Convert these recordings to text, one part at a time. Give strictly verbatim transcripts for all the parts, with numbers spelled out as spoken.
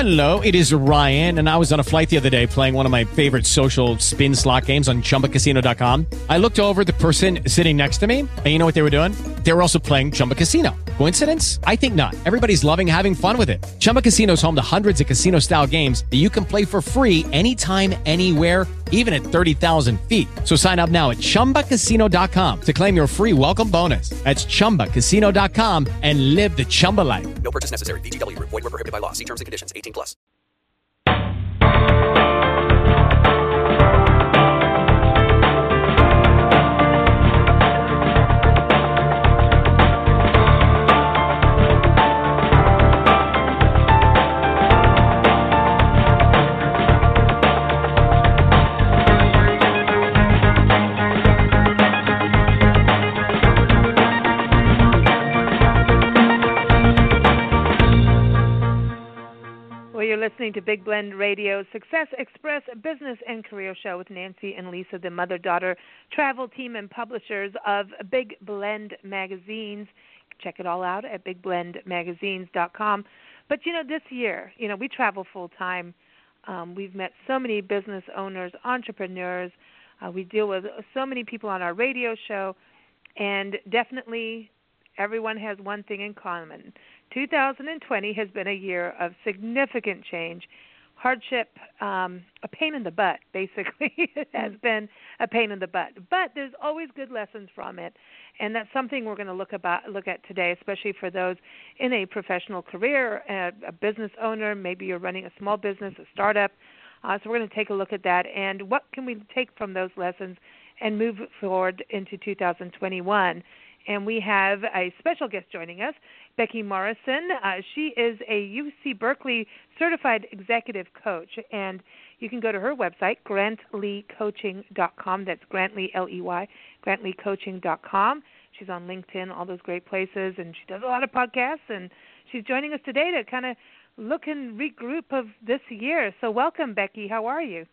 Hello, it is Ryan, and I was on a flight the other day playing one of my favorite social spin slot games on Chumba Casino dot com. I looked over at the person sitting next to me, and you know what they were doing? They were also playing Chumba Casino. Coincidence? I think not. Everybody's loving having fun with it. Chumba Casino is home to hundreds of casino-style games that you can play for free anytime, anywhere, even at thirty thousand feet. So sign up now at Chumba Casino dot com to claim your free welcome bonus. That's Chumba Casino dot com and live the Chumba life. No purchase necessary. V G W. Void where prohibited by law. See terms and conditions. eighteen plus. You're listening to Big Blend Radio's Success Express Business and Career Show with Nancy and Lisa, the mother-daughter travel team and publishers of Big Blend Magazines. Check it all out at big blend magazines dot com. But, you know, this year, you know, we travel full-time. Um, we've met so many business owners, entrepreneurs. Uh, we deal with so many people on our radio show. And definitely everyone has one thing in common. two thousand twenty has been a year of significant change, hardship, um, a pain in the butt, basically. It has been a pain in the butt. But there's always good lessons from it, and that's something we're going to look about look at today, especially for those in a professional career, a, a business owner, maybe you're running a small business, a startup. Uh, so we're going to take a look at that, and what can we take from those lessons and move forward into two thousand twenty-one. And we have a special guest joining us, Becky Morrison. Uh, she is a U C Berkeley certified executive coach, and you can go to her website, grant lee coaching dot com. That's Grantley, L E Y, grant lee coaching dot com. She's on LinkedIn, all those great places, and she does a lot of podcasts, and she's joining us today to kind of look and regroup of this year. So welcome, Becky. How are you?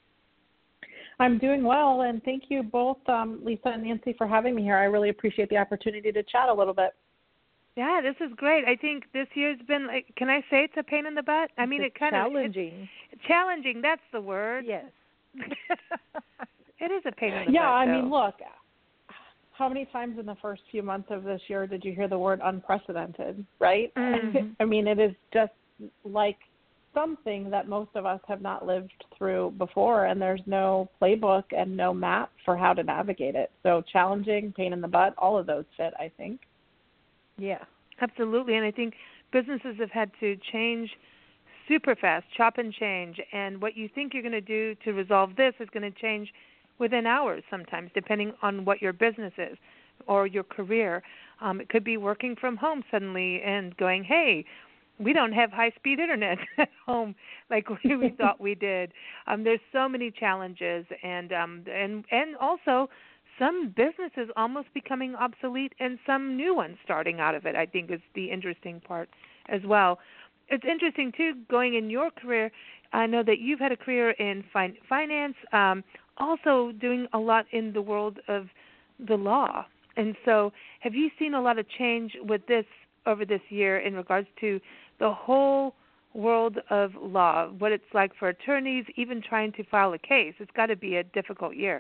I'm doing well, and thank you both, um, Lisa and Nancy, for having me here. I really appreciate the opportunity to chat a little bit. Yeah, this is great. I think this year's been, like, can I say it's a pain in the butt? I mean, it's it kind challenging. of it's challenging. That's the word. Yes. It is a pain in the yeah, butt. Yeah, I though. mean, look, how many times in the first few months of this year did you hear the word unprecedented, right? Mm-hmm. I mean, it is just like something that most of us have not lived through before, and there's no playbook and no map for how to navigate it. So challenging, pain in the butt, all of those fit, I think. Yeah, absolutely. And I think businesses have had to change super fast, chop and change. And what you think you're going to do to resolve this is going to change within hours sometimes, depending on what your business is or your career. Um, it could be working from home suddenly and going, hey, we don't have high-speed internet at home like we, we thought we did. Um, there's so many challenges, and um, and and also some businesses almost becoming obsolete and some new ones starting out of it, I think is the interesting part as well. It's interesting, too, going in your career. I know that you've had a career in fin- finance, um, also doing a lot in the world of the law. And so have you seen a lot of change with this over this year in regards to the whole world of law, what it's like for attorneys, even trying to file a case? It's got to be a difficult year.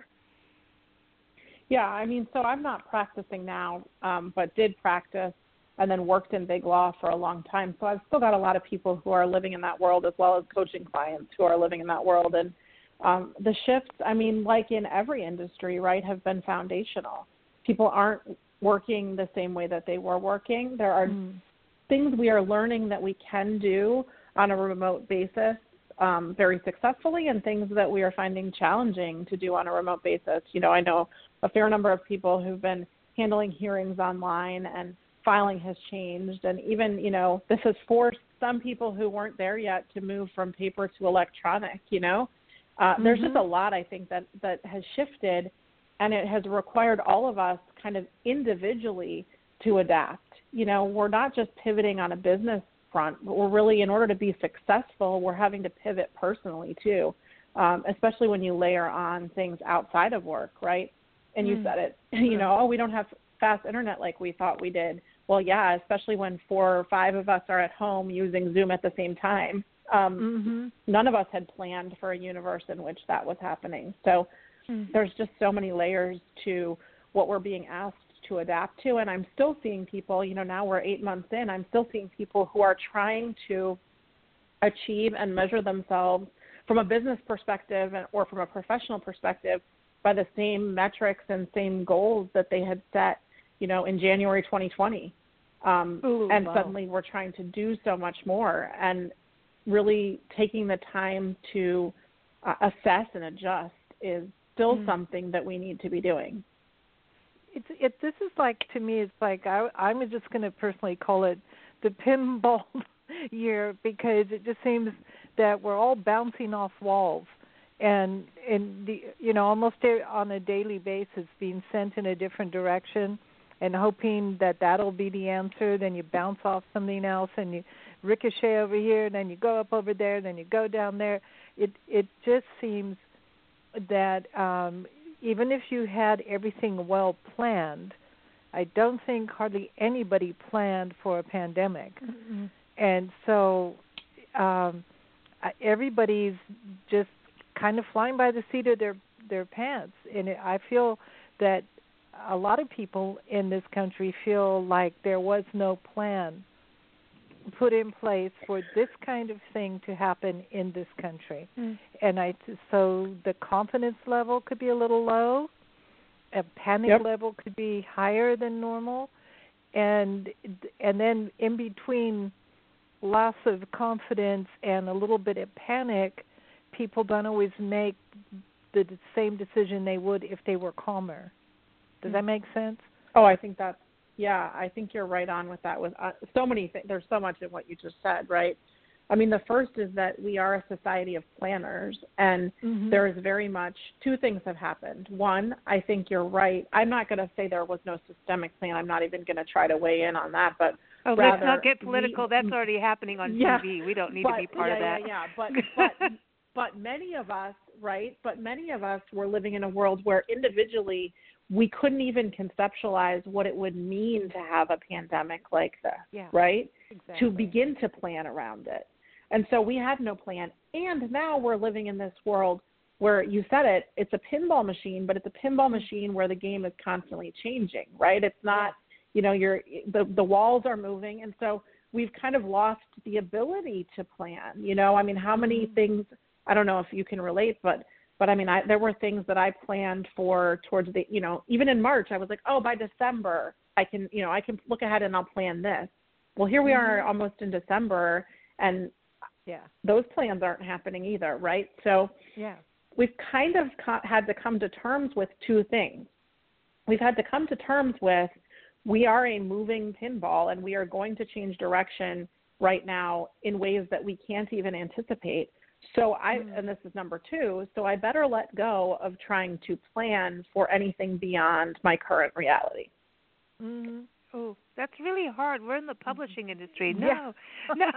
Yeah, I mean, so I'm not practicing now, um, but did practice and then worked in big law for a long time. So I've still got a lot of people who are living in that world, as well as coaching clients who are living in that world. And um, the shifts, I mean, like in every industry, right, have been foundational. People aren't working the same way that they were working. There are mm. things we are learning that we can do on a remote basis um, very successfully, and things that we are finding challenging to do on a remote basis. You know, I know a fair number of people who've been handling hearings online, and filing has changed. And even, you know, this has forced some people who weren't there yet to move from paper to electronic, you know. Uh, mm-hmm. There's just a lot, I think, that, that has shifted, and it has required all of us kind of individually to adapt. You know, we're not just pivoting on a business front, but we're really, in order to be successful, we're having to pivot personally too, um, especially when you layer on things outside of work, right? And you mm. said it, you know, oh, we don't have fast internet like we thought we did. Well, yeah, especially when four or five of us are at home using Zoom at the same time. Um, mm-hmm. None of us had planned for a universe in which that was happening. So mm-hmm. there's just so many layers to what we're being asked to adapt to. And I'm still seeing people, you know, now we're eight months in, I'm still seeing people who are trying to achieve and measure themselves from a business perspective or from a professional perspective by the same metrics and same goals that they had set, you know, in January twenty twenty. Um, Ooh, and wow. suddenly we're trying to do so much more, and really taking the time to uh, assess and adjust is still mm. something that we need to be doing. It's it. This is like, to me, it's like I, I'm just going to personally call it the pinball year, because it just seems that we're all bouncing off walls, and and the you know almost on a daily basis being sent in a different direction, and hoping that that'll be the answer. Then you bounce off something else, and you ricochet over here, then you go up over there, then you go down there. It it just seems that um, even if you had everything well planned, I don't think hardly anybody planned for a pandemic. Mm-hmm. And so um, everybody's just kind of flying by the seat of their, their pants. And it, I feel that a lot of people in this country feel like there was no plan put in place for this kind of thing to happen in this country. Mm. And I, so the confidence level could be a little low, a panic yep. level could be higher than normal, and and then in between loss of confidence and a little bit of panic, people don't always make the same decision they would if they were calmer. Does mm. that make sense? Oh, I think that's, yeah, I think you're right on with that. With uh, so many things, there's so much in what you just said, right? I mean, the first is that we are a society of planners, and mm-hmm. there is very much, two things have happened. One, I think you're right. I'm not going to say there was no systemic plan. I'm not even going to try to weigh in on that, but oh, rather, let's not get political. We, That's already happening on yeah, T V. We don't need but, to be part yeah, of that. Yeah, yeah, but, but, but many of us, right, but many of us were living in a world where individually we couldn't even conceptualize what it would mean to have a pandemic like this, yeah, right? Exactly. To begin to plan around it. And so we had no plan. And now we're living in this world where, you said it, it's a pinball machine, but it's a pinball machine where the game is constantly changing, right? It's not, you know, you're the, the walls are moving. And so we've kind of lost the ability to plan. You know, I mean, how many mm-hmm. things, I don't know if you can relate, but But I mean, I, there were things that I planned for towards the, you know, even in March, I was like, oh, by December, I can, you know, I can look ahead and I'll plan this. Well, here we are almost in December, and yeah, those plans aren't happening either, right? So yeah, we've kind of co- had to come to terms with two things. We've had to come to terms with, we are a moving pinball, and we are going to change direction right now in ways that we can't even anticipate. So I, and this is number two, so I better let go of trying to plan for anything beyond my current reality. Mm-hmm. Oh, that's really hard. We're in the publishing industry. No, yeah. no,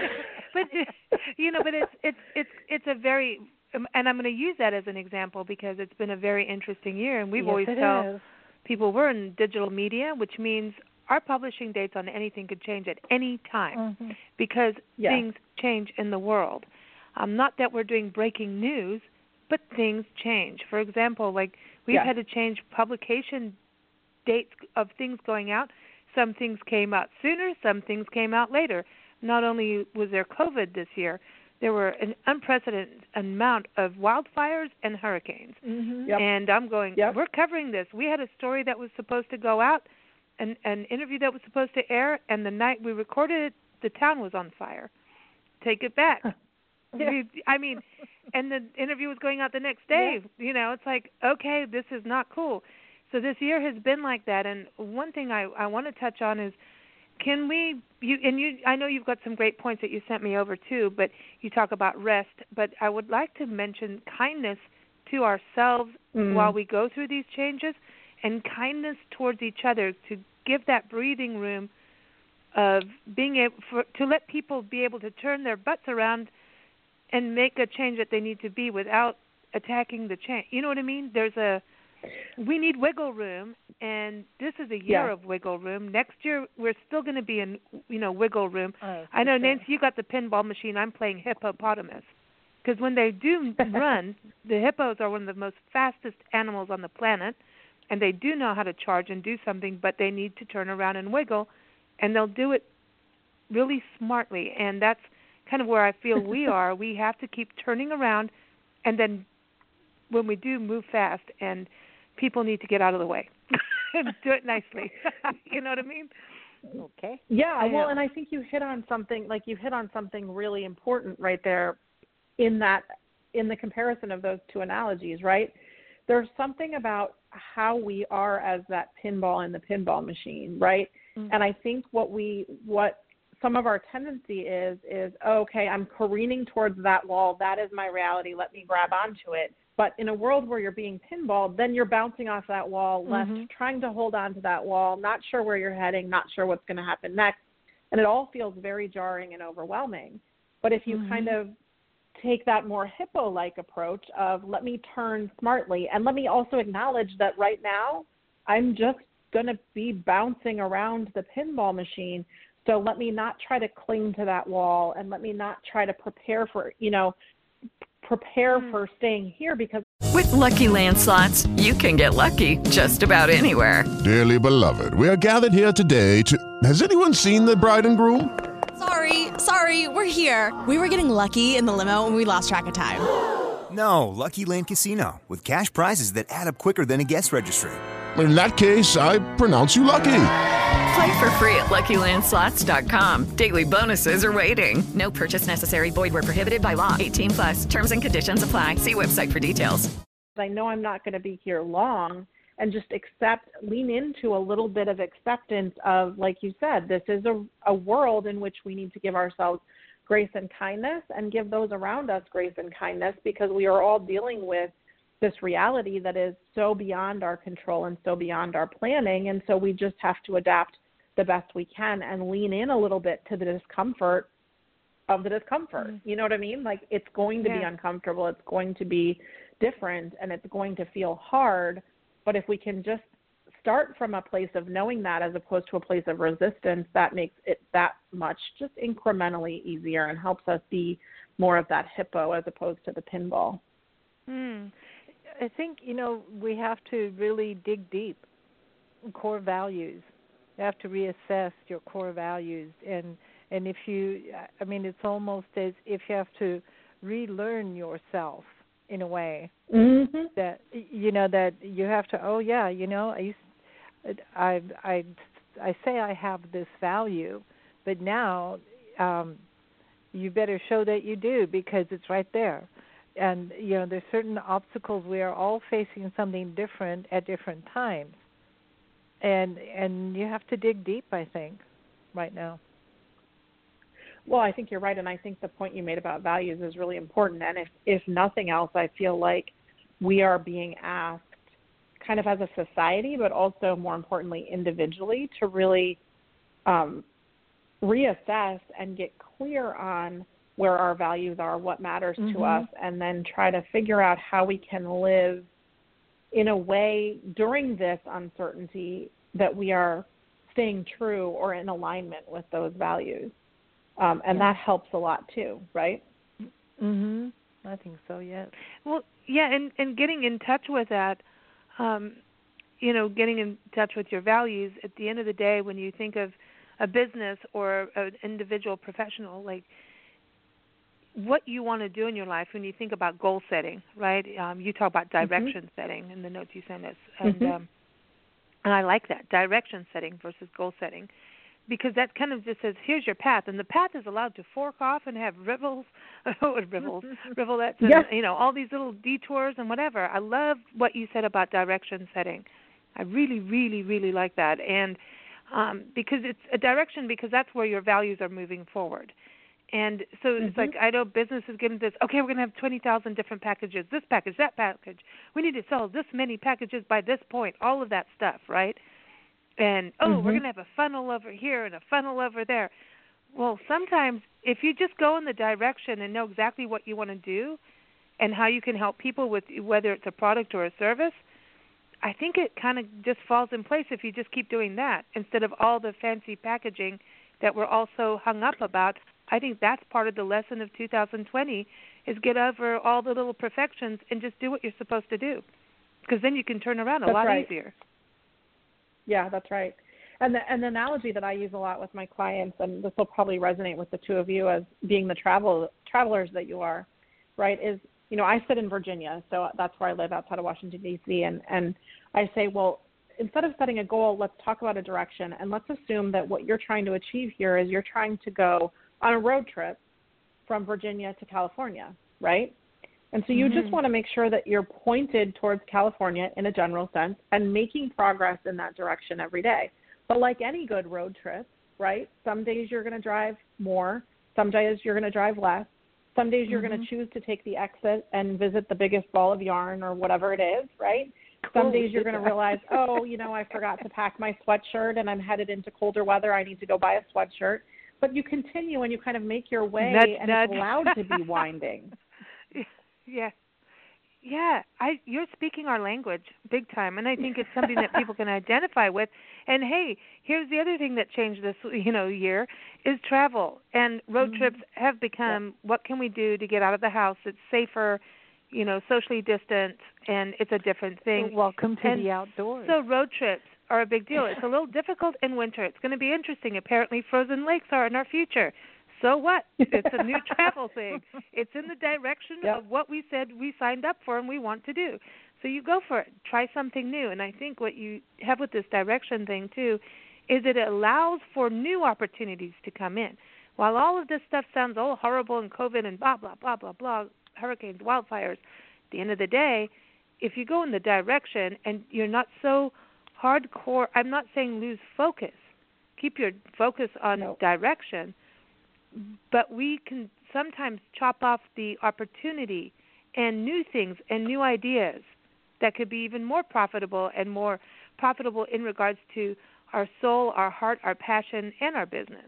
but you know, but it's it's it's it's a very, and I'm going to use that as an example because it's been a very interesting year, and we've yes, always it tell is. people we're in digital media, which means our publishing dates on anything could change at any time mm-hmm. because yes. things change in the world. Um, not that we're doing breaking news, but things change. For example, like we've yeah. had to change publication dates of things going out. Some things came out sooner, some things came out later. Not only was there COVID this year, there were an unprecedented amount of wildfires and hurricanes. Mm-hmm. Yep. And I'm going, yep. we're covering this. We had a story that was supposed to go out, an, an interview that was supposed to air, and the night we recorded it, the town was on fire. Take it back. Yeah. I mean, and the interview was going out the next day. Yeah. You know, it's like, okay, this is not cool. So this year has been like that. And one thing I, I want to touch on is, can we, you and you, I know you've got some great points that you sent me over too, but you talk about rest. But I would like to mention kindness to ourselves mm. while we go through these changes, and kindness towards each other, to give that breathing room of being able for, to let people be able to turn their butts around and make a change that they need to be without attacking the change. You know what I mean? There's a We need wiggle room, and this is a year Yeah. of wiggle room. Next year, we're still going to be in, you know, wiggle room. Oh, I know, for sure. Nancy, you got the pinball machine. I'm playing hippopotamus. Because when they do run, the hippos are one of the most fastest animals on the planet, and they do know how to charge and do something, but they need to turn around and wiggle, and they'll do it really smartly. And that's kind of where I feel we are. We have to keep turning around, and then when we do, move fast, and people need to get out of the way and do it nicely. You know what I mean? Okay. Yeah, Yeah. well, and I think you hit on something, like you hit on something really important right there in that, in the comparison of those two analogies, right? There's something about how we are as that pinball in the pinball machine, right? Mm-hmm. And I think what we, what some of our tendency is, is, okay, I'm careening towards that wall. That is my reality. Let me grab onto it. But in a world where you're being pinballed, then you're bouncing off that wall, left, Mm-hmm. trying to hold on to that wall, not sure where you're heading, not sure what's going to happen next. And it all feels very jarring and overwhelming. But if you Mm-hmm. kind of take that more hippo-like approach of let me turn smartly, and let me also acknowledge that right now I'm just going to be bouncing around the pinball machine. So let me not try to cling to that wall, and let me not try to prepare for, you know, prepare Mm. for staying here, because With Lucky Land Slots, you can get lucky just about anywhere. Dearly beloved, we are gathered here today to... Has anyone seen the bride and groom? Sorry, sorry, we're here. We were getting lucky in the limo and we lost track of time. No, Lucky Land Casino, with cash prizes that add up quicker than a guest registry. In that case, I pronounce you lucky. Play for free at Lucky Land Slots dot com. Daily bonuses are waiting. No purchase necessary. Void where prohibited by law. eighteen plus. Terms and conditions apply. See website for details. I know I'm not going to be here long, and just accept, lean into a little bit of acceptance of, like you said, this is a, a world in which we need to give ourselves grace and kindness, and give those around us grace and kindness, because we are all dealing with this reality that is so beyond our control and so beyond our planning. And so we just have to adapt the best we can and lean in a little bit to the discomfort of the discomfort. Mm-hmm. You know what I mean? Like, it's going to yeah. be uncomfortable. It's going to be different, and it's going to feel hard. But if we can just start from a place of knowing that, as opposed to a place of resistance, that makes it that much just incrementally easier and helps us be more of that hippo as opposed to the pinball. Mm. I think, you know, we have to really dig deep. Core values. You have to reassess your core values. And, and if you, I mean, it's almost as if you have to relearn yourself in a way. Mm-hmm. That, you know, that you have to, oh, yeah, you know, I used, I, I, I say I have this value, but now um, you better show that you do, because it's right there. And, you know, there's certain obstacles. We are all facing something different at different times. And and you have to dig deep, I think, right now. Well, I think you're right, and I think the point you made about values is really important. And if, if nothing else, I feel like we are being asked, kind of as a society, but also more importantly individually, to really um, reassess and get clear on where our values are, what matters mm-hmm. to us, and then try to figure out how we can live in a way during this uncertainty that we are staying true or in alignment with those values. Um, and yeah. that helps a lot too, right? Mm-hmm. I think so, yes. Well, yeah, and, and getting in touch with that, um, you know, getting in touch with your values, at the end of the day, when you think of a business or an individual professional, like, what you want to do in your life, when you think about goal setting, right? Um, you talk about direction mm-hmm. setting in the notes you sent us, and mm-hmm. um, and I like that, direction setting versus goal setting, because that kind of just says, here's your path, and the path is allowed to fork off and have rivels, rivels, rivolets, and yes. you know, all these little detours and whatever. I love what you said about direction setting. I really, really, really like that, and um, because it's a direction, because that's where your values are moving forward. And so mm-hmm. it's like, I know business is getting this, okay, we're going to have twenty thousand different packages, this package, that package. We need to sell this many packages by this point, all of that stuff, right? And, oh, mm-hmm. we're going to have a funnel over here and a funnel over there. Well, sometimes if you just go in the direction and know exactly what you want to do and how you can help people with, whether it's a product or a service, I think it kind of just falls in place if you just keep doing that instead of all the fancy packaging that we're all so hung up about. I think that's part of the lesson of two thousand twenty is get over all the little perfections and just do what you're supposed to do, because then you can turn around a That's lot right. easier. Yeah, that's right. And the, and the analogy that I use a lot with my clients, and this will probably resonate with the two of you as being the travel travelers that you are, right, is, you know, I sit in Virginia, so that's where I live outside of Washington, D C, and, and I say, well, instead of setting a goal, let's talk about a direction, and let's assume that what you're trying to achieve here is you're trying to go on a road trip from Virginia to California, right? And so you mm-hmm. just want to make sure that you're pointed towards California in a general sense and making progress in that direction every day. But like any good road trip, right, some days you're going to drive more, some days you're going to drive less, some days you're mm-hmm. going to choose to take the exit and visit the biggest ball of yarn or whatever it is, right? Cool. Some days you're going to realize, oh, you know, I forgot to pack my sweatshirt and I'm headed into colder weather. I need to go buy a sweatshirt. But you continue and you kind of make your way, nudge, and nudge. it's allowed to be winding. Yeah. Yeah, I you're speaking our language big time, and I think it's something that people can identify with. And hey, here's the other thing that changed this, you know, year is travel. And road mm-hmm. trips have become yeah. what can we do to get out of the house? It's safer, you know, socially distant, and it's a different thing. Welcome to and the outdoors. So road trips are a big deal. It's a little difficult in winter. It's going to be interesting. Apparently, frozen lakes are in our future. So what? It's a new travel thing. It's in the direction yep. of what we said we signed up for and we want to do. So you go for it. Try something new. And I think what you have with this direction thing, too, is it allows for new opportunities to come in. While all of this stuff sounds all horrible and COVID and blah, blah, blah, blah, blah, hurricanes, wildfires, at the end of the day, if you go in the direction and you're not so hardcore, I'm not saying lose focus. Keep your focus on nope. direction. But we can sometimes chop off the opportunity and new things and new ideas that could be even more profitable and more profitable in regards to our soul, our heart, our passion, and our business.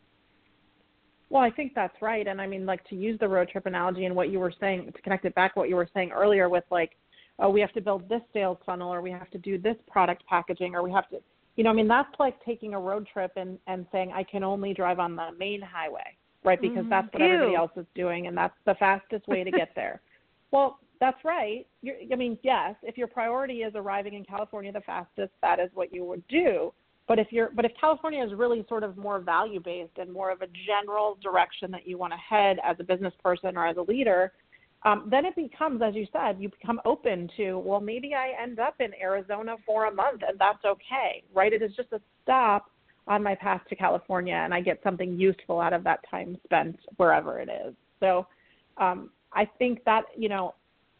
Well, I think that's right. And I mean, like, to use the road trip analogy and what you were saying, to connect it back to what you were saying earlier with, like, oh, we have to build this sales funnel, or we have to do this product packaging, or we have to, you know, I mean, that's like taking a road trip and, and saying I can only drive on the main highway, right? Because mm-hmm. that's what Ew. everybody else is doing, and that's the fastest way to get there. Well, that's right. You're, I mean, yes, if your priority is arriving in California the fastest, that is what you would do. But if you're, but if California is really sort of more value-based and more of a general direction that you want to head as a business person or as a leader, um, then it becomes, as you said, you become open to, well, maybe I end up in Arizona for a month, and that's okay, right? It is just a stop on my path to California, and I get something useful out of that time spent wherever it is. So um, I think that, you know,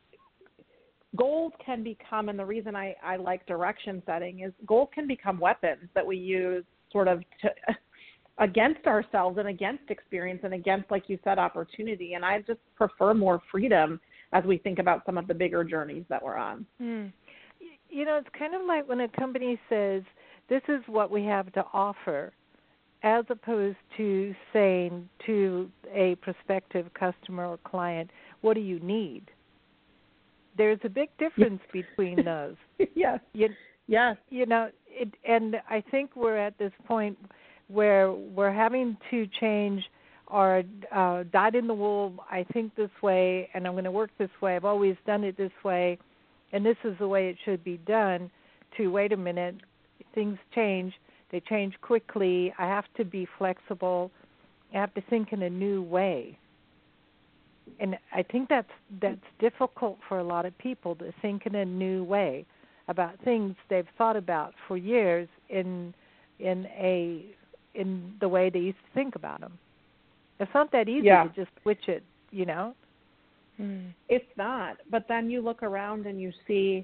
goals can become, and the reason I, I like direction setting is goals can become weapons that we use sort of to, against ourselves and against experience and against, like you said, opportunity. And I just prefer more freedom as we think about some of the bigger journeys that we're on. Mm. You know, it's kind of like when a company says, this is what we have to offer, as opposed to saying to a prospective customer or client, what do you need? There's a big difference yes. between those. Yes. You, yes. You know, it, and I think we're at this point where we're having to change our uh, dyed in the wool, I think this way, and I'm going to work this way. I've always done it this way, and this is the way it should be done, to wait a minute, things change. They change quickly. I have to be flexible. I have to think in a new way. And I think that's that's difficult for a lot of people to think in a new way about things they've thought about for years in in a in the way they used to think about them. It's not that easy yeah. to just switch it, you know. Mm. It's not. But then you look around and you see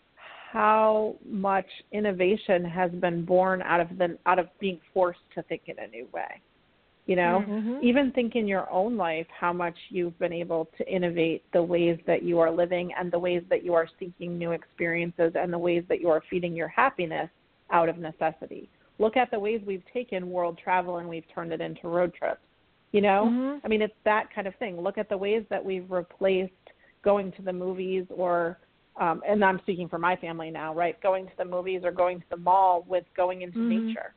how much innovation has been born out of the out of being forced to think in a new way. You know, mm-hmm. even think in your own life how much you've been able to innovate the ways that you are living and the ways that you are seeking new experiences and the ways that you are feeding your happiness out of necessity. Look at the ways we've taken world travel and we've turned it into road trips. You know, mm-hmm. I mean, it's that kind of thing. Look at the ways that we've replaced going to the movies or um, and I'm speaking for my family now, right? Going to the movies or going to the mall with going into mm-hmm. nature.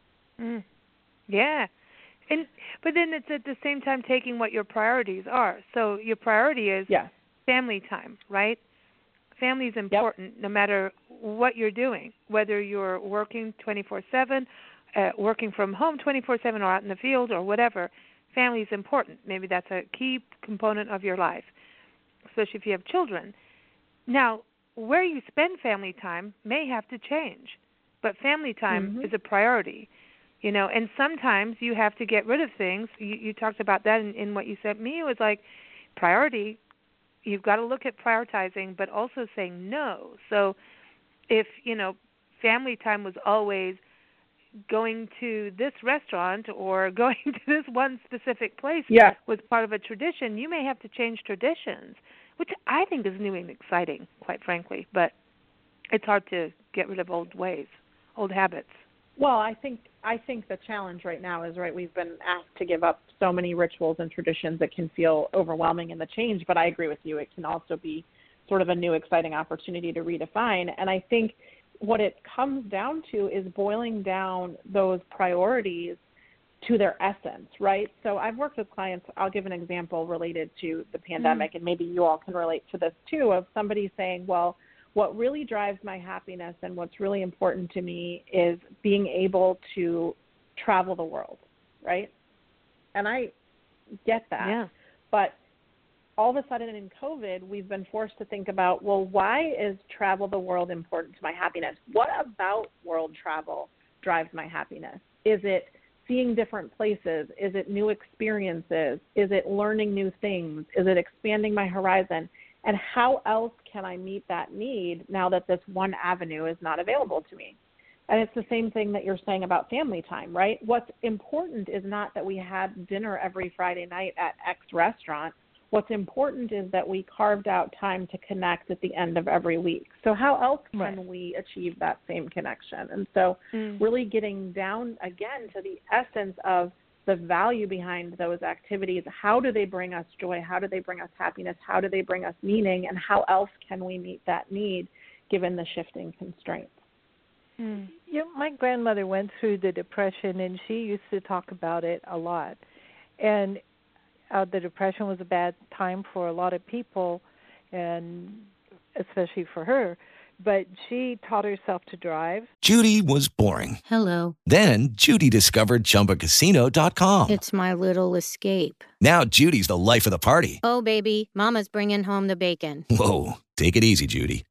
Mm. Yeah. And but then it's at the same time taking what your priorities are. So your priority is yes. family time, right? Family is important yep. no matter what you're doing, whether you're working twenty-four seven, uh, working from home twenty-four seven, or out in the field or whatever. Family is important. Maybe that's a key component of your life, especially if you have children. Now, where you spend family time may have to change, but family time mm-hmm. is a priority. You know, and sometimes you have to get rid of things. You, you talked about that in, in what you said to me. It was like priority. You've got to look at prioritizing, but also saying no. So if, you know, family time was always going to this restaurant or going to this one specific place yeah. was part of a tradition, you may have to change traditions, which I think is new and exciting, quite frankly. But it's hard to get rid of old ways, old habits. Well, I think I think the challenge right now is, right, we've been asked to give up so many rituals and traditions that can feel overwhelming in the change, but I agree with you. It can also be sort of a new, exciting opportunity to redefine. And I think what it comes down to is boiling down those priorities to their essence, right? So I've worked with clients. I'll give an example related to the pandemic, mm-hmm. and maybe you all can relate to this too, of somebody saying, well, what really drives my happiness and what's really important to me is being able to travel the world, right? And I get that. Yeah. But all of a sudden in COVID, we've been forced to think about, well, why is travel the world important to my happiness? What about world travel drives my happiness? Is it seeing different places? Is it new experiences? Is it learning new things? Is it expanding my horizon? And how else can I meet that need now that this one avenue is not available to me? And it's the same thing that you're saying about family time, right? What's important is not that we had dinner every Friday night at X restaurant. What's important is that we carved out time to connect at the end of every week. So how else can right. we achieve that same connection? And so mm. really getting down again to the essence of the value behind those activities. How do they bring us joy? How do they bring us happiness? How do they bring us meaning? And how else can we meet that need given the shifting constraints? Mm. You know, my grandmother went through the Depression, and she used to talk about it a lot. And uh, the Depression was a bad time for a lot of people, and especially for her. But she taught herself to drive. Judy was boring. Hello. Then Judy discovered Chumba Casino dot com. It's my little escape. Now Judy's the life of the party. Oh, baby, mama's bringing home the bacon. Whoa, take it easy, Judy.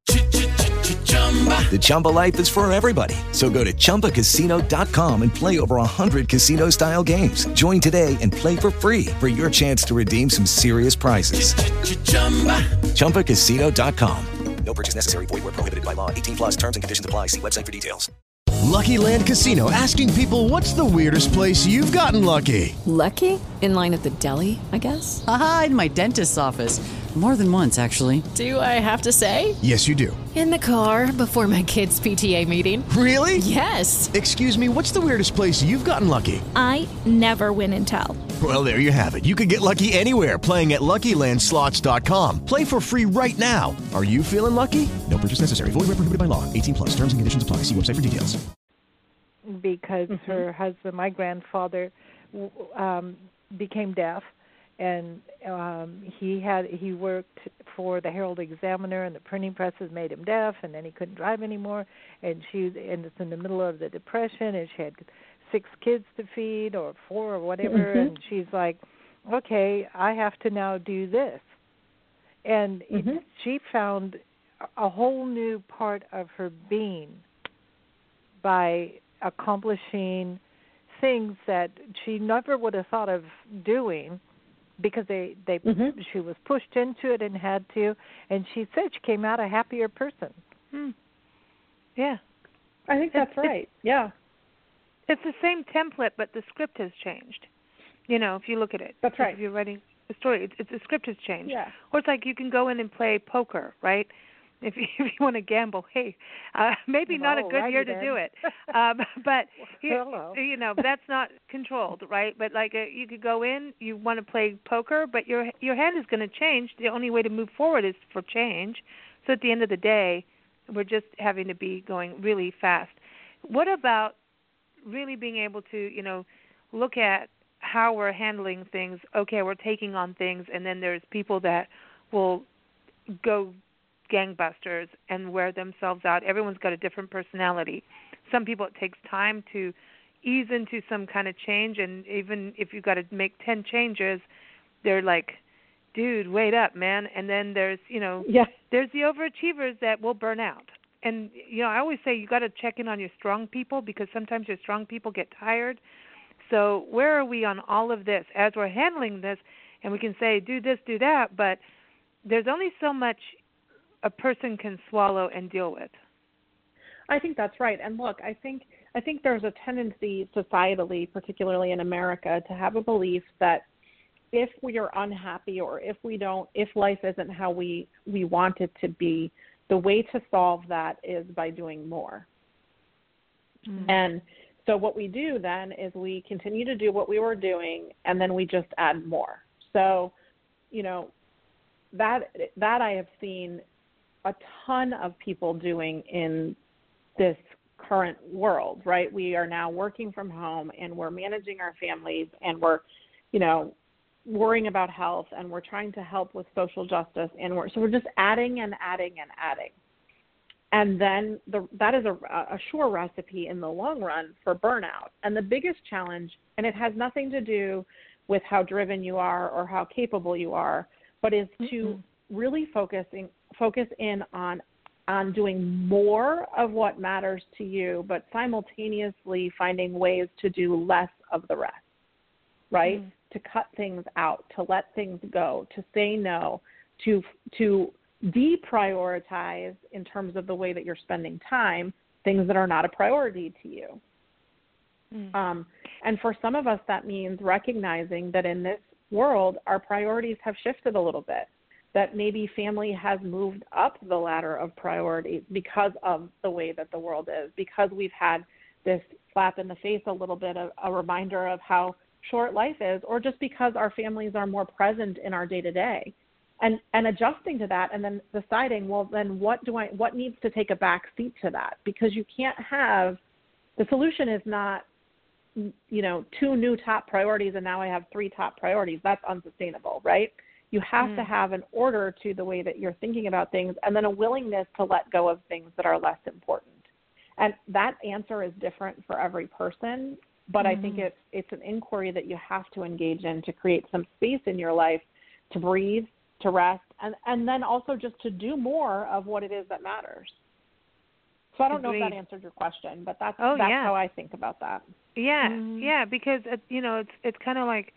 The Chumba life is for everybody. So go to Chumba Casino dot com and play over one hundred casino-style games. Join today and play for free for your chance to redeem some serious prizes. Chumba Casino dot com. No purchase necessary. Void where prohibited by law. eighteen plus terms and conditions apply. See website for details. Lucky Land Casino, asking people, what's the weirdest place you've gotten lucky? Lucky? In line at the deli, I guess? Aha, in my dentist's office. More than once, actually. Do I have to say? Yes, you do. In the car before my kids' P T A meeting. Really? Yes. Excuse me, what's the weirdest place you've gotten lucky? I never win and tell. Well, there you have it. You can get lucky anywhere, playing at Lucky Land Slots dot com. Play for free right now. Are you feeling lucky? No purchase necessary. Void where prohibited by law. eighteen plus. Terms and conditions apply. See website for details. Because mm-hmm. her husband, my grandfather, um, became deaf, and um, he had he worked for the Herald Examiner, and the printing presses made him deaf, and then he couldn't drive anymore. And she and it's in the middle of the Depression, and she had six kids to feed, or four, or whatever. Mm-hmm. And she's like, "Okay, I have to now do this." And mm-hmm. it, she found a whole new part of her being by accomplishing things that she never would have thought of doing, because they, they mm-hmm. she was pushed into it and had to, and she said she came out a happier person. Hmm. Yeah. I think that's it's, right. It's, yeah. It's the same template, but the script has changed. You know, if you look at it. That's right. If you're writing a story, it's, it's, the script has changed. Yeah. Or it's like you can go in and play poker, right? If you, if you want to gamble, hey, uh, maybe not a good year to then. do it. Um, but, you, Hello. you know, that's not controlled, right? But, like, uh, you could go in, you want to play poker, but your your hand is going to change. The only way to move forward is for change. So at the end of the day, we're just having to be going really fast. What about really being able to, you know, look at how we're handling things? Okay, we're taking on things, and then there's people that will go gangbusters and wear themselves out. Everyone's got a different personality. Some people, it takes time to ease into some kind of change, and even if you've got to make ten changes, they're like, dude, wait up, man. And then there's, you know, yeah. there's the overachievers that will burn out. And, you know, I always say you got to check in on your strong people, because sometimes your strong people get tired. So where are we on all of this as we're handling this? And we can say, do this, do that, but there's only so much a person can swallow and deal with. I think that's right. And look, I think I think there's a tendency societally, particularly in America, to have a belief that if we are unhappy or if we don't, if life isn't how we, we want it to be, the way to solve that is by doing more. Mm-hmm. And so what we do then is we continue to do what we were doing, and then we just add more. So, you know, that that I have seen a ton of people doing in this current world, right? We are now working from home, and we're managing our families, and we're, you know, worrying about health, and we're trying to help with social justice, and we're so we're just adding and adding and adding. And then the, that is a, a sure recipe in the long run for burnout. And the biggest challenge, and it has nothing to do with how driven you are or how capable you are, but is to mm-hmm. really focusing focus in on on doing more of what matters to you, but simultaneously finding ways to do less of the rest, right? Mm-hmm. To cut things out, to let things go, to say no, to to deprioritize in terms of the way that you're spending time, things that are not a priority to you. Mm. Um, and for some of us, that means recognizing that in this world, our priorities have shifted a little bit, that maybe family has moved up the ladder of priorities because of the way that the world is, because we've had this slap in the face a little bit, of a reminder of how short life is, or just because our families are more present in our day-to-day. And and adjusting to that, and then deciding, well, then what do I what needs to take a back seat to that? Because you can't have the solution is not, you know, two new top priorities and now I have three top priorities. That's unsustainable, right? You have mm. to have an order to the way that you're thinking about things, and then a willingness to let go of things that are less important. And that answer is different for every person, but mm. I think it's it's an inquiry that you have to engage in to create some space in your life to breathe, to rest, and, and then also just to do more of what it is that matters. So I don't Agreed. know if that answered your question, but that's oh, that's yeah. how I think about that. Yeah, mm-hmm. yeah, because, uh, you know, it's it's kind of like,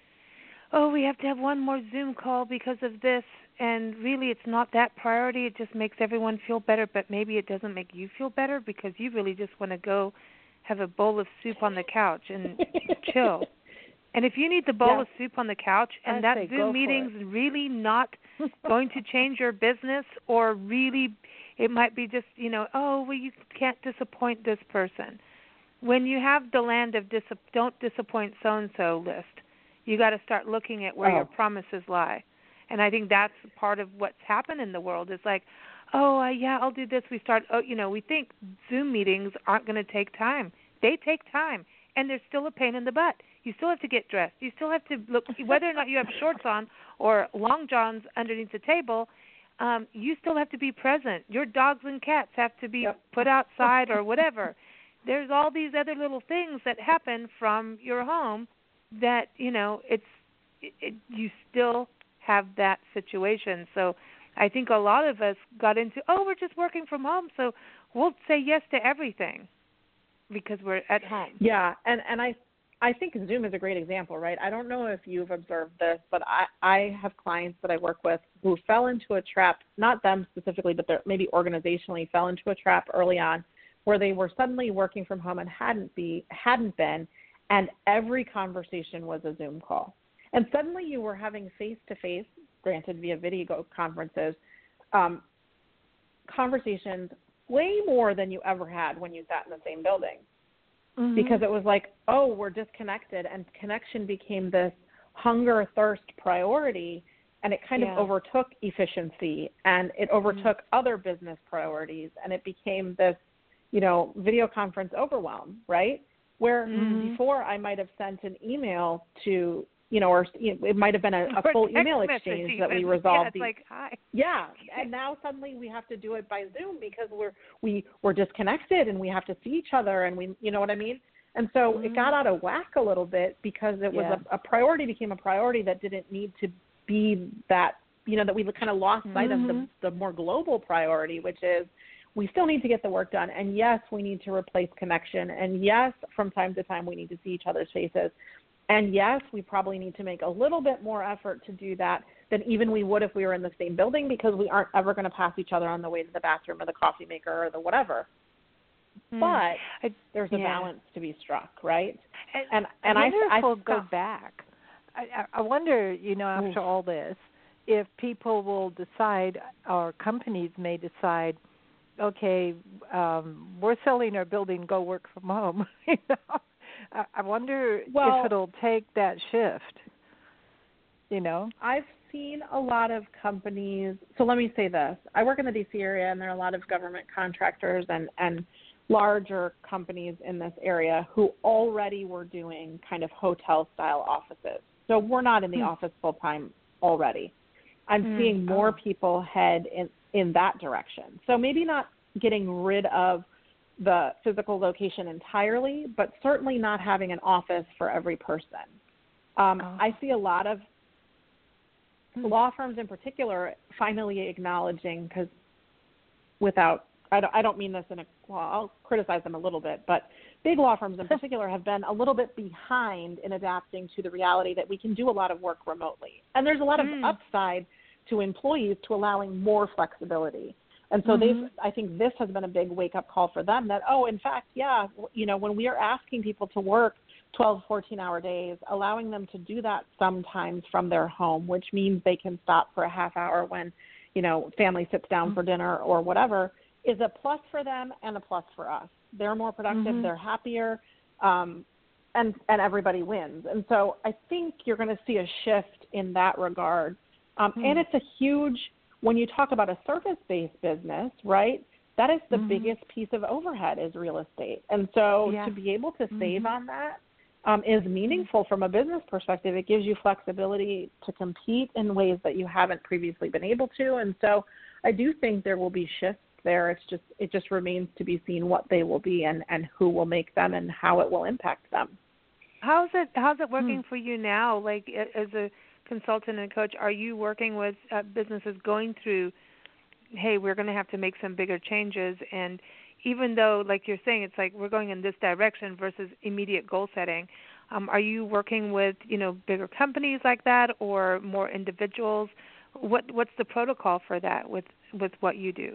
oh, we have to have one more Zoom call because of this, and really it's not that priority. It just makes everyone feel better, but maybe it doesn't make you feel better because you really just want to go have a bowl of soup on the couch and chill. And if you need the bowl yeah. of soup on the couch and I'd that say Zoom meeting's really not going to change your business, or really it might be just, you know, oh, well, you can't disappoint this person. When you have the land of dis- don't disappoint so-and-so list, you got to start looking at where oh. your promises lie. And I think that's part of what's happened in the world. Is like, oh, uh, yeah, I'll do this. We start, oh, you know, we think Zoom meetings aren't going to take time. They take time, and they're still a pain in the butt. You still have to get dressed. You still have to look, whether or not you have shorts on or long johns underneath the table, um, you still have to be present. Your dogs and cats have to be yep. put outside or whatever. There's all these other little things that happen from your home that, you know, it's it, it, you still have that situation. So I think a lot of us got into, oh, we're just working from home, so we'll say yes to everything because we're at home. Yeah, and, and I I think Zoom is a great example, right? I don't know if you've observed this, but I, I have clients that I work with who fell into a trap, not them specifically, but maybe organizationally fell into a trap early on where they were suddenly working from home and hadn't be hadn't been, and every conversation was a Zoom call. And suddenly you were having face-to-face, granted via video conferences, um, conversations way more than you ever had when you sat in the same building. Mm-hmm. Because it was like, oh, we're disconnected, and connection became this hunger, thirst priority, and it kind Yeah. of overtook efficiency, and it overtook mm-hmm. other business priorities, and it became this, you know, video conference overwhelm, right? Where mm-hmm. before I might have sent an email to, you know, or you know, it might have been a, a full email exchange that we resolved. Yeah, it's the, like, hi. Yeah, and now suddenly we have to do it by Zoom because we're we we're disconnected and we have to see each other, and we, you know what I mean? And so mm-hmm. it got out of whack a little bit because it was yeah. a, a priority became a priority that didn't need to be that, you know, that we kind of lost sight mm-hmm. of the, the more global priority, which is we still need to get the work done. And yes, we need to replace connection. And yes, from time to time, we need to see each other's faces. And yes, we probably need to make a little bit more effort to do that than even we would if we were in the same building, because we aren't ever going to pass each other on the way to the bathroom or the coffee maker or the whatever. Mm. But I, there's a yeah. balance to be struck, right? And, and, and I I wonder I, if we'll I, go back. I, I wonder, you know, after Oof. all this, if people will decide, or companies may decide, okay, um, we're selling our building, go work from home. you know? I, I wonder well, if it'll take that shift, you know? I've seen a lot of companies. So let me say this. I work in the D C area, and there are a lot of government contractors and, and larger companies in this area who already were doing kind of hotel-style offices. So we're not in the mm. office full-time already. I'm mm. seeing more oh. people head in, in that direction. So maybe not getting rid of the physical location entirely, but certainly not having an office for every person. Um, oh. I see a lot of mm. law firms in particular finally acknowledging, because without, I don't, I don't mean this in a, well, I'll criticize them a little bit, but big law firms in particular have been a little bit behind in adapting to the reality that we can do a lot of work remotely. And there's a lot mm. of upside to employees to allowing more flexibility. And so mm-hmm. they've, I think this has been a big wake-up call for them that, oh, in fact, yeah, you know, when we are asking people to work twelve, fourteen-hour days, allowing them to do that sometimes from their home, which means they can stop for a half hour when, you know, family sits down mm-hmm. for dinner or whatever, is a plus for them and a plus for us. They're more productive, mm-hmm. they're happier, um, and, and everybody wins. And so I think you're going to see a shift in that regard. Um, mm-hmm. And it's a huge, when you talk about a service-based business, right, that is the mm-hmm. biggest piece of overhead is real estate. And so yeah. to be able to save mm-hmm. on that um, is meaningful from a business perspective. It gives you flexibility to compete in ways that you haven't previously been able to. And so I do think there will be shifts there. It's just, it just remains to be seen what they will be and, and who will make them and how it will impact them. How's it, how's it working mm-hmm. for you now? Like as a consultant and coach, are you working with uh, businesses going through, hey, we're going to have to make some bigger changes, and even though, like you're saying, it's like we're going in this direction versus immediate goal setting, um, are you working with, you know, bigger companies like that or more individuals? What what's the protocol for that with, with what you do?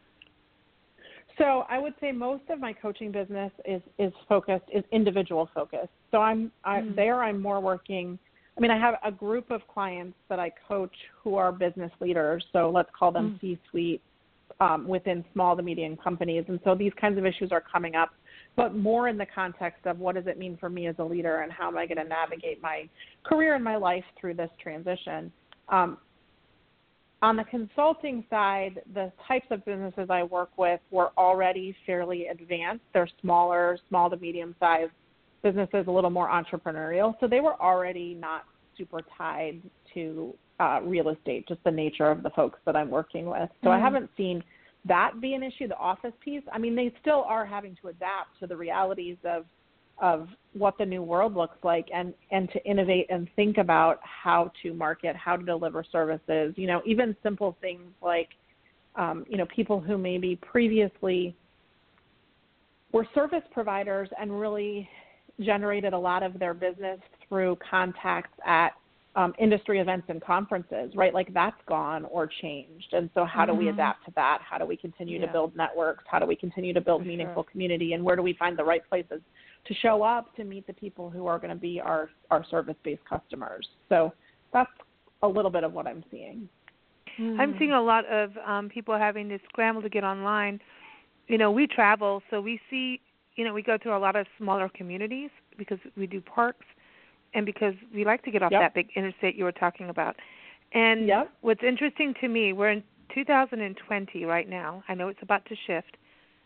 So I would say most of my coaching business is, is focused, is individual focused. So I'm I, mm. there I'm more working, I mean, I have a group of clients that I coach who are business leaders. So let's call them mm. C-suite um, within small to medium companies. And so these kinds of issues are coming up, but more in the context of what does it mean for me as a leader and how am I going to navigate my career and my life through this transition. Um, On the consulting side, the types of businesses I work with were already fairly advanced. They're smaller, small to medium-sized businesses, a little more entrepreneurial. So they were already not super tied to uh, real estate, just the nature of the folks that I'm working with. So mm-hmm. I haven't seen that be an issue, the office piece. I mean, they still are having to adapt to the realities of of what the new world looks like and, and to innovate and think about how to market, how to deliver services, you know, even simple things like, um, you know, people who maybe previously were service providers and really generated a lot of their business through contacts at um, industry events and conferences, right? Like that's gone or changed. And so how mm-hmm. do we adapt to that? How do we continue yeah. to build networks? How do we continue to build For meaningful sure. community? And where do we find the right places to show up to meet the people who are going to be our, our service-based customers? So that's a little bit of what I'm seeing. Mm. I'm seeing a lot of um, people having to scramble to get online. You know, we travel, so we see, you know, we go through a lot of smaller communities because we do parks and because we like to get off yep. that big interstate you were talking about. And yep. what's interesting to me, we're in two thousand twenty right now. I know it's about to shift.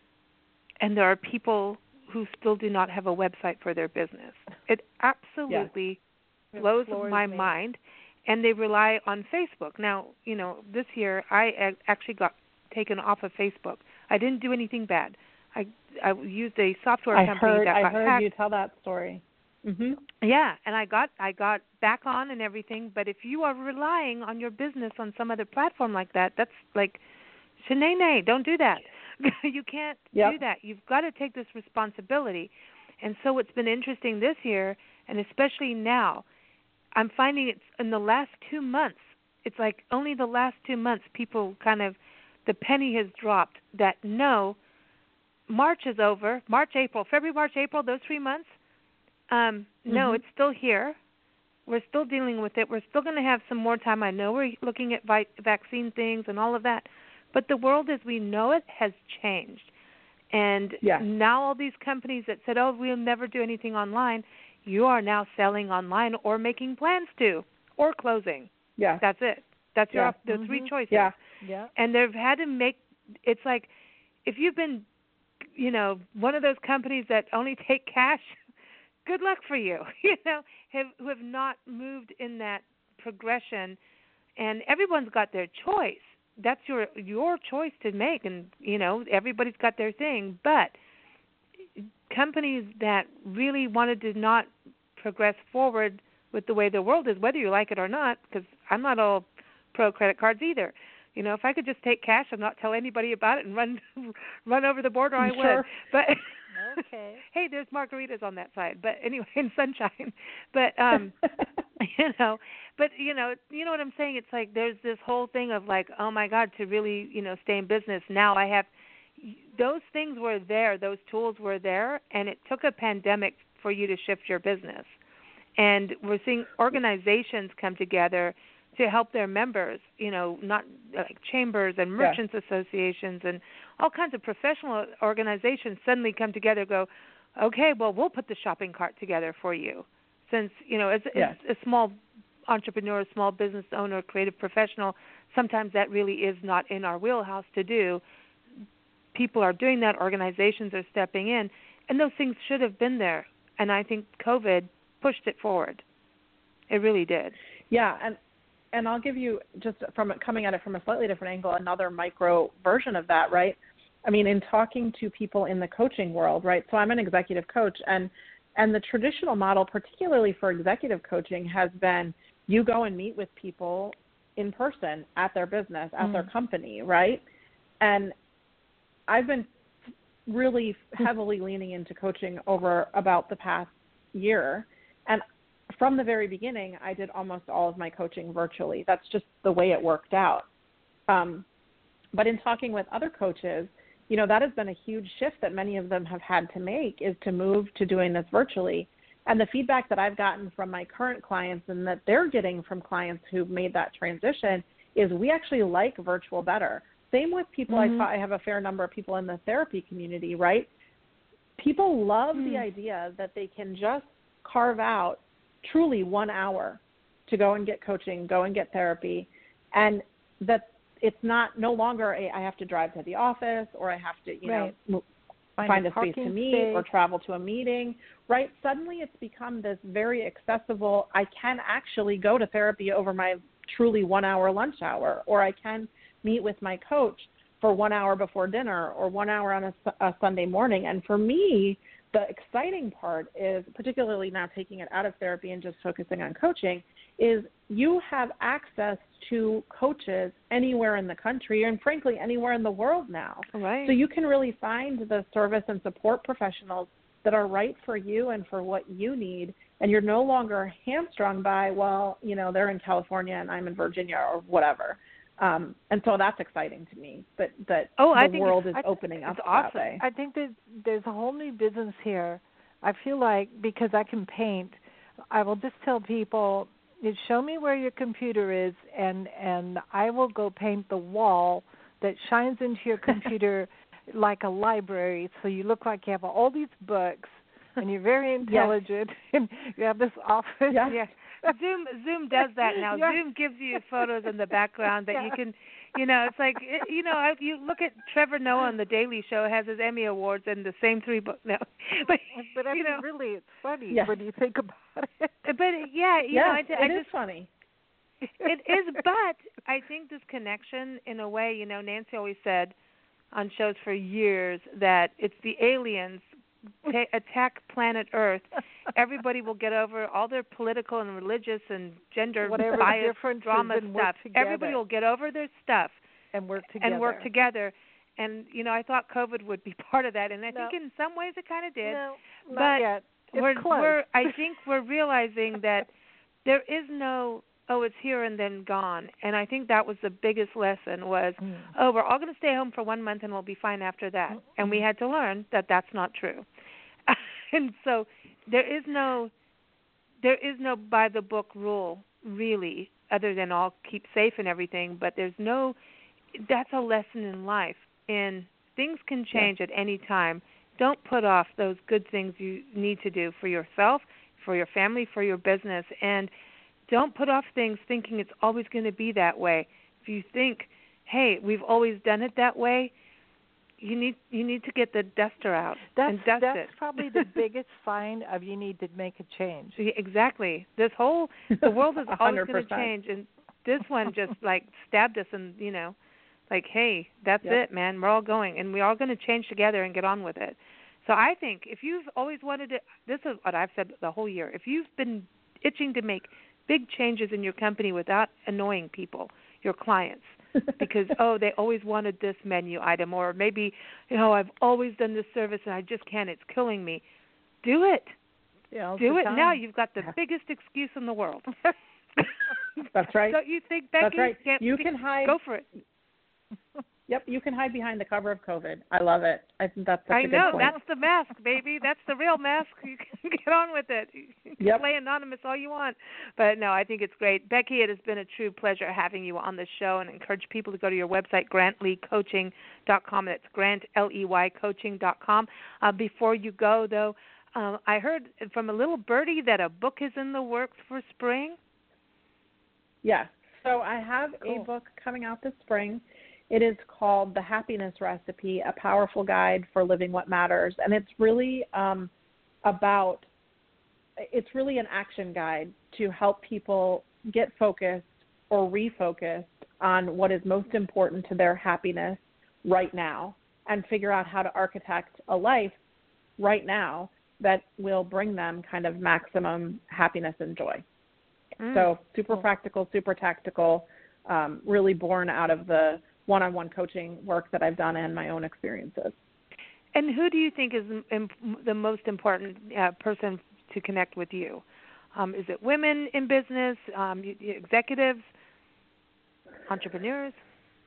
And there are people who still do not have a website for their business. It absolutely yeah. blows it my me. mind. And they rely on Facebook. Now, you know, this year I actually got taken off of Facebook. I didn't do anything bad. I I used a software I company heard, that I got heard hacked. you tell that story. Mhm. Yeah, and I got I got back on and everything. But if you are relying on your business on some other platform like that, that's like, shenanay, don't do that. You can't yep. do that. You've got to take this responsibility. And so what's been interesting this year, and especially now, I'm finding it's in the last two months, it's like only the last two months people kind of, the penny has dropped that no, March is over, March, April, February, March, April, those three months, um, no, mm-hmm. it's still here. We're still dealing with it. We're still going to have some more time. I know we're looking at vi- vaccine things and all of that, but the world as we know it has changed. And yeah. now all these companies that said, oh, we'll never do anything online, you are now selling online or making plans to or closing. Yeah. That's it. That's your yeah. op- the mm-hmm. three choices. Yeah. Yeah. And they've had to make, it's like, if you've been, you know, one of those companies that only take cash, good luck for you, you know, have, who have not moved in that progression. And everyone's got their choice. That's your your choice to make, and, you know, everybody's got their thing. But companies that really wanted to not progress forward with the way the world is, whether you like it or not, because I'm not all pro credit cards either. You know, if I could just take cash and not tell anybody about it and run run over the border, I sure. would. But okay. Hey, there's margaritas on that side. But anyway, in sunshine. But um, you know, but you know, you know what I'm saying? It's like there's this whole thing of like, oh my God, to really, you know, stay in business. Now I have those things were there, those tools were there, and it took a pandemic for you to shift your business. And we're seeing organizations come together to help their members, you know, not like chambers and merchants yeah. associations and all kinds of professional organizations suddenly come together and go, okay, well, we'll put the shopping cart together for you. Since, you know, as, yeah. as a small entrepreneur, small business owner, creative professional, sometimes that really is not in our wheelhouse to do. People are doing that. Organizations are stepping in. And those things should have been there. And I think COVID pushed it forward. It really did. Yeah, and and I'll give you, just from coming at it from a slightly different angle, another micro version of that, right? I mean, in talking to people in the coaching world, right? So I'm an executive coach, and and the traditional model, particularly for executive coaching, has been you go and meet with people in person at their business, at mm. their company, right? And I've been really heavily leaning into coaching over about the past year, and from the very beginning, I did almost all of my coaching virtually. That's just the way it worked out. Um, but in talking with other coaches, you know, that has been a huge shift that many of them have had to make, is to move to doing this virtually. And the feedback that I've gotten from my current clients and that they're getting from clients who've made that transition is we actually like virtual better. Same with people. Mm-hmm. I, I have a fair number of people in the therapy community, right? People love mm. the idea that they can just carve out truly one hour to go and get coaching, go and get therapy, and that it's not no longer a I have to drive to the office or I have to, you right. know, find, find a, a space to meet space. or travel to a meeting, right? Suddenly it's become this very accessible, I can actually go to therapy over my truly one hour lunch hour, or I can meet with my coach for one hour before dinner or one hour on a, a Sunday morning. And for me, the exciting part is, particularly now taking it out of therapy and just focusing on coaching, is you have access to coaches anywhere in the country and, frankly, anywhere in the world now. Right. So you can really find the service and support professionals that are right for you and for what you need, and you're no longer hamstrung by, well, you know, they're in California and I'm in Virginia or whatever. Um, and so that's exciting to me, that, that oh, the I think world is I, opening up it's awesome. that way. I think that there's a whole new business here. I feel like because I can paint, I will just tell people, you show me where your computer is, and, and I will go paint the wall that shines into your computer like a library, so you look like you have all these books, and you're very intelligent, yes. and you have this office. Yeah. yeah. Zoom Zoom does that now. Yeah. Zoom gives you photos in the background that Yeah. you can, you know, it's like, it, you know, I- you look at Trevor Noah on The Daily Show, has his Emmy Awards and the same three books. No, but, but I you mean, know, really, it's funny Yeah. when you think about it. but yeah, you yes, know, I, it I is just, funny. it is, but I think this connection, in a way, you know, Nancy always said on shows for years that it's the aliens ta- attack planet Earth. Everybody will get over all their political and religious and gender Whatever bias, differences drama and work stuff. together. Everybody will get over their stuff and work together. and work together. And, you know, I thought COVID would be part of that, and I No. think in some ways it kind of did. No, not but yet. It's we're, close. we're, I think we're realizing that there is no, oh, it's here and then gone. And I think that was the biggest lesson was, Mm. oh, we're all going to stay home for one month and we'll be fine after that. Mm-hmm. And we had to learn that that's not true. And so there is no, there is no by-the-book rule, really, other than all keep safe and everything. But there's no, that's a lesson in life. And things can change yeah. at any time. Don't put off those good things you need to do for yourself, for your family, for your business. And don't put off things thinking it's always going to be that way. If you think, hey, we've always done it that way, you need you need to get the duster out that's, and dust that's it. That's probably the biggest sign of you need to make a change. Exactly. This whole, the world is always going to change. And this one just, like, stabbed us and, you know, like, hey, that's yep. it, man. We're all going. And we're all going to change together and get on with it. So I think if you've always wanted to, this is what I've said the whole year, if you've been itching to make big changes in your company without annoying people, your clients, because, oh, they always wanted this menu item, or maybe, you know, I've always done this service and I just can't, it's killing me. Do it. Yeah, Do it time. now. You've got the biggest excuse in the world. That's right. Don't you think, Becky? That's right. Can't you be, can hide. Go for it. Yep, you can hide behind the cover of COVID. I love it. I think that's such I a good know, point. that's the mask, baby. That's the real mask. You can get on with it. You can yep. play anonymous all you want. But, no, I think it's great. Becky, it has been a true pleasure having you on the show, and encourage people to go to your website, grant lee coaching dot com. That's Grant, L E Y, coaching dot com. Uh, before you go, though, uh, I heard from a little birdie that a book is in the works for spring. Yeah. So I have cool. a book coming out this spring. It is called The Happiness Recipe, A Powerful Guide for Living What Matters. And it's really um, about, it's really an action guide to help people get focused or refocused on what is most important to their happiness right now, and figure out how to architect a life right now that will bring them kind of maximum happiness and joy. Mm. So super cool. practical, super tactical, um, really born out of the one-on-one coaching work that I've done and my own experiences. And who do you think is the most important uh, person to connect with you? Um, is it women in business, um, executives, entrepreneurs?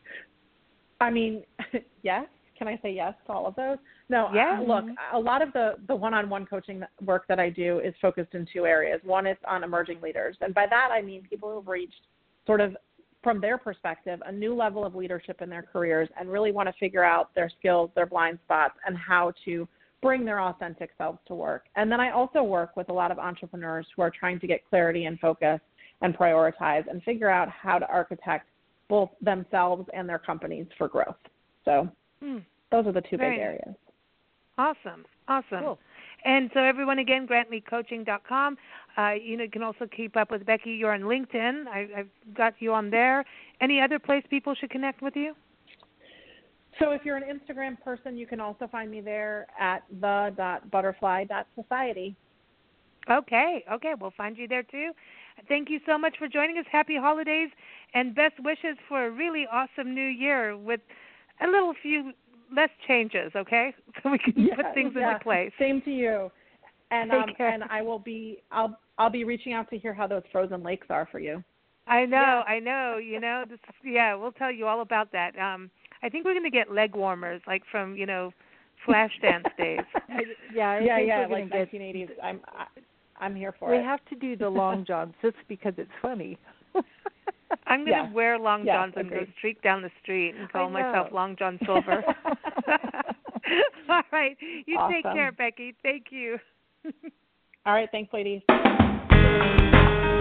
I mean, yes. Can I say yes to all of those? No, yeah. uh, look, a lot of the, the one-on-one coaching work that I do is focused in two areas. One is on emerging leaders. And by that, I mean people who have reached sort of, from their perspective, a new level of leadership in their careers and really want to figure out their skills, their blind spots, and how to bring their authentic selves to work. And then I also work with a lot of entrepreneurs who are trying to get clarity and focus and prioritize and figure out how to architect both themselves and their companies for growth. So hmm. those are the two Very big nice. areas. Awesome. Awesome. Cool. And so everyone, again, grant lee coaching dot com. Uh, you know, you can also keep up with Becky. You're on LinkedIn. I, I've got you on there. Any other place people should connect with you? So if you're an Instagram person, you can also find me there at the dot butterfly dot society. Okay. Okay. We'll find you there, too. Thank you so much for joining us. Happy holidays and best wishes for a really awesome new year with a little few less changes, okay? So we can yeah, put things yeah. into place. Same to you. And Take um, care. and I will be I'll I'll be reaching out to hear how those frozen lakes are for you. I know, yeah. I know. You know, this, yeah, we'll tell you all about that. Um, I think we're going to get leg warmers, like from you know, Flashdance days. yeah, I yeah, think yeah, we're like get, nineteen eighties. I'm I, I'm here for we it. We have to do the long johns just because it's funny. I'm going to yeah. wear long yeah, johns and agreed. go streak down the street and call I myself know. Long John Silver. All right. You awesome. take care, Becky. Thank you. All right. Thanks, ladies.